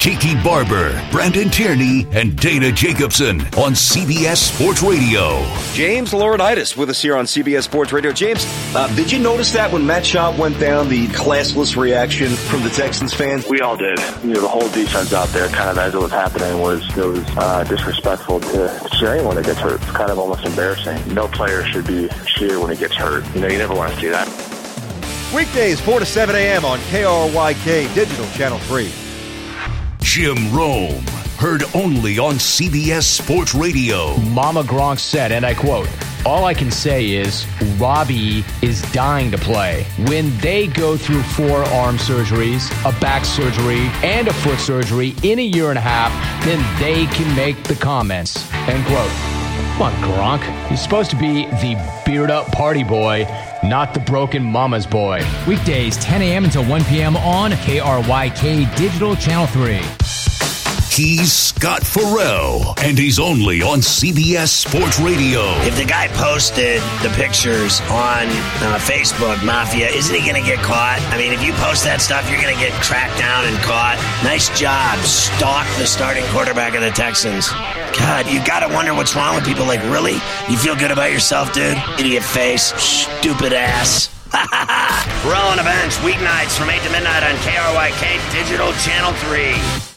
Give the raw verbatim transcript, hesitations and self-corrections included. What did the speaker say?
Tiki Barber, Brandon Tierney, and Dana Jacobson on C B S Sports Radio. James Laurinaitis with us here on C B S Sports Radio. James, uh, did you notice that when Matt Schaub went down, the classless reaction from the Texans fans? We all did. You know, the whole defense out there, kind of as it was happening, was it was uh, disrespectful to, to cheer anyone that gets hurt. It's kind of almost embarrassing. No player should be cheered when he gets hurt. You know, you never want to see that. Weekdays, four to seven a.m. on K R Y K Digital Channel three. Jim Rome, heard only on C B S Sports Radio. Mama Gronk said, and I quote, "All I can say is Robbie is dying to play. When they go through four arm surgeries, a back surgery, and a foot surgery in a year and a half, then they can make the comments." End quote. Come on, Gronk. You're supposed to be the beard-up party boy, not the broken mama's boy. Weekdays, ten a.m. until one p.m. on K R Y K Digital Channel three. He's Scott Farrell, and he's only on C B S Sports Radio. If the guy posted the pictures on uh, Facebook, Mafia, isn't he going to get caught? I mean, if you post that stuff, you're going to get tracked down and caught. Nice job. Stalk the starting quarterback of the Texans. God, you got to wonder what's wrong with people. Like, really? You feel good about yourself, dude? Idiot face. Stupid ass. Farrell on the bench, weeknights from eight to midnight on K R Y K Digital Channel three.